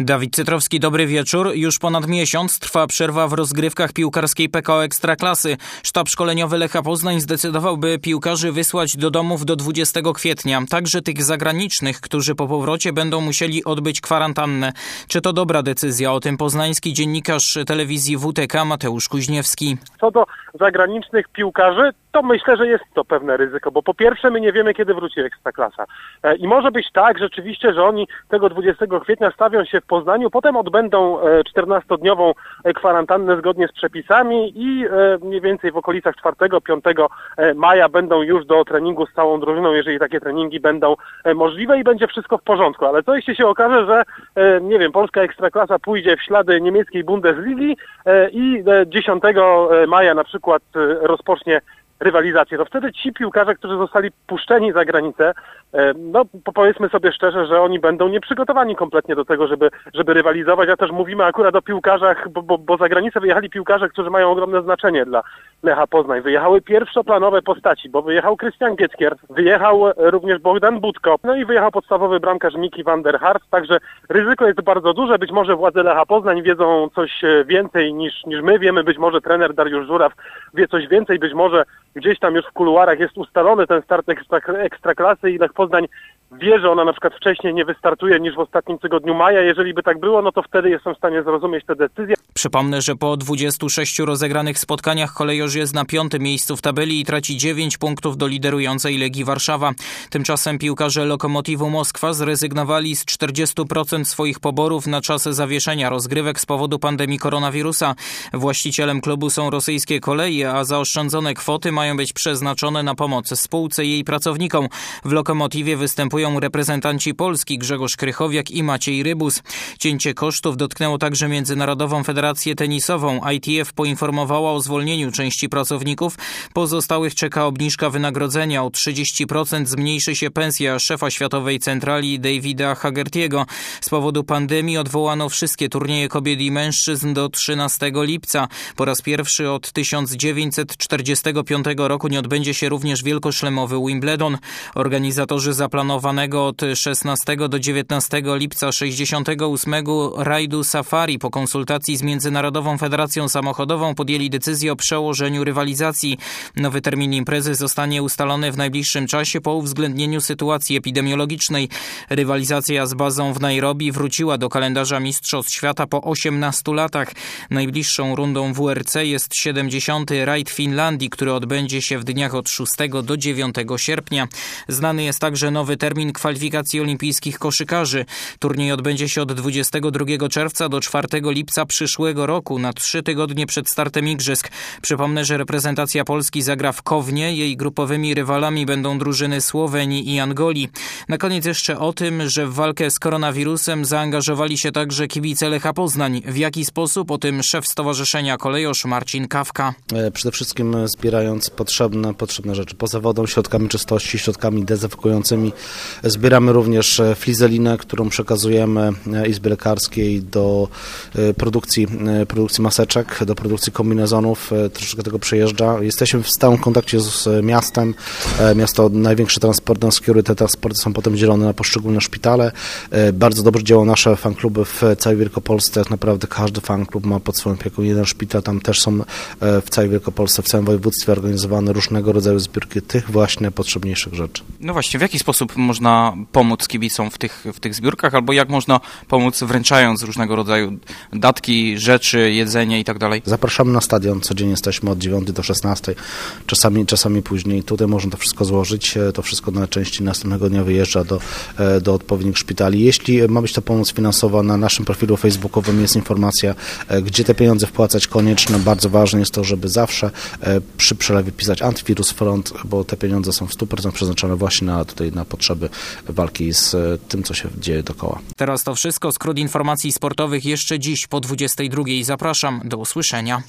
Dawid Cytrowski, dobry wieczór. Już ponad miesiąc trwa przerwa w rozgrywkach piłkarskiej PKO Ekstraklasy. Sztab szkoleniowy Lecha Poznań zdecydował, by piłkarzy wysłać do domów do 20 kwietnia. Także tych zagranicznych, którzy po powrocie będą musieli odbyć kwarantannę. Czy to dobra decyzja? O tym poznański dziennikarz telewizji WTK Mateusz Kuźniewski. Co do zagranicznych piłkarzy, to myślę, że jest to pewne ryzyko, bo po pierwsze my nie wiemy, kiedy wróci Ekstraklasa. I może być tak rzeczywiście, że oni tego 20 kwietnia stawią się w Poznaniu, potem odbędą 14-dniową kwarantannę zgodnie z przepisami i mniej więcej w okolicach 4-5 maja będą już do treningu z całą drużyną, jeżeli takie treningi będą możliwe i będzie wszystko w porządku. Ale co jeśli się okaże, że nie wiem, polska Ekstraklasa pójdzie w ślady niemieckiej Bundesligi i 10 maja na przykład rozpocznie rywalizację, to wtedy ci piłkarze, którzy zostali puszczeni za granicę, no powiedzmy sobie szczerze, że oni będą nieprzygotowani kompletnie do tego, żeby rywalizować, a też mówimy akurat o piłkarzach, bo za granicę wyjechali piłkarze, którzy mają ogromne znaczenie dla Lecha Poznań. Wyjechały pierwszoplanowe postaci, bo wyjechał Krystian Gietkier, wyjechał również Bogdan Budko, no i wyjechał podstawowy bramkarz Miki van der Hart, także ryzyko jest bardzo duże, być może władze Lecha Poznań wiedzą coś więcej niż my wiemy, być może trener Dariusz Żuraw wie coś więcej, być może gdzieś tam już w kuluarach jest ustalony ten start Ekstraklasy i Lech Poznań wie, że ona na przykład wcześniej nie wystartuje niż w ostatnim tygodniu maja. Jeżeli by tak było, no to wtedy jestem w stanie zrozumieć tę decyzję. Przypomnę, że po 26 rozegranych spotkaniach kolejorz jest na 5. miejscu w tabeli i traci 9 punktów do liderującej Legii Warszawa. Tymczasem piłkarze Lokomotivu Moskwa zrezygnowali z 40% swoich poborów na czas zawieszenia rozgrywek z powodu pandemii koronawirusa. Właścicielem klubu są rosyjskie koleje, a zaoszczędzone kwoty mają być przeznaczone na pomoc spółce i jej pracownikom. W Lokomotiwie występują reprezentanci Polski Grzegorz Krychowiak i Maciej Rybus. Cięcie kosztów dotknęło także Międzynarodową Federację Tenisową. ITF poinformowała o zwolnieniu części pracowników. Pozostałych czeka obniżka wynagrodzenia. O 30% zmniejszy się pensja szefa Światowej Centrali Davida Hagertiego. Z powodu pandemii odwołano wszystkie turnieje kobiet i mężczyzn do 13 lipca. Po raz pierwszy od 1945 roku nie odbędzie się również wielkoszlemowy Wimbledon. Organizatorzy zaplanowanego od 16 do 19 lipca 68 rajdu Safari po konsultacji z Międzynarodową Federacją Samochodową podjęli decyzję o przełożeniu rywalizacji. Nowy termin imprezy zostanie ustalony w najbliższym czasie po uwzględnieniu sytuacji epidemiologicznej. Rywalizacja z bazą w Nairobi wróciła do kalendarza Mistrzostw Świata po 18 latach. Najbliższą rundą WRC jest 70. rajd Finlandii, który odbędzie się w dniach od 6 do 9 sierpnia. Znany jest także nowy termin kwalifikacji olimpijskich koszykarzy. Turniej odbędzie się od 22 czerwca do 4 lipca przyszłego roku, na 3 tygodnie przed startem igrzysk. Przypomnę, że reprezentacja Polski zagra w Kownie. Jej grupowymi rywalami będą drużyny Słowenii i Angolii. Na koniec jeszcze o tym, że w walkę z koronawirusem zaangażowali się także kibice Lecha Poznań. W jaki sposób? O tym szef Stowarzyszenia Kolejorz Marcin Kawka. Przede wszystkim zbierając potrzebne rzeczy poza wodą, środkami czystości, środkami dezynfekującymi. Zbieramy również flizelinę, którą przekazujemy Izbie Lekarskiej do produkcji maseczek, do produkcji kombinezonów. Troszeczkę tego przejeżdża. Jesteśmy w stałym kontakcie z miastem. Miasto największy transport, te transporty są potem dzielone na poszczególne szpitale. Bardzo dobrze działają nasze fankluby w całej Wielkopolsce. Tak naprawdę każdy fanklub ma pod swoją opieką jeden szpital. Tam też są w całej Wielkopolsce, w całym województwie organizowane różnego rodzaju zbiórki tych właśnie potrzebniejszych rzeczy. No właśnie, w jaki sposób można pomóc kibicom w tych zbiórkach, albo jak można pomóc wręczając różnego rodzaju datki, rzeczy, jedzenie i tak dalej? Zapraszamy na stadion, codziennie jesteśmy od 9 do 16, czasami później. Tutaj można to wszystko złożyć, to wszystko na części następnego dnia wyjeżdża do odpowiednich szpitali. Jeśli ma być to pomoc finansowa, na naszym profilu facebookowym jest informacja, gdzie te pieniądze wpłacać konieczne. Bardzo ważne jest to, żeby zawsze przy przelewie pisać Antywirus Front, bo te pieniądze są w 100% przeznaczone właśnie na potrzeby walki z tym, co się dzieje dookoła. Teraz to wszystko. Skrót informacji sportowych jeszcze dziś po 22:00. Zapraszam. Do usłyszenia.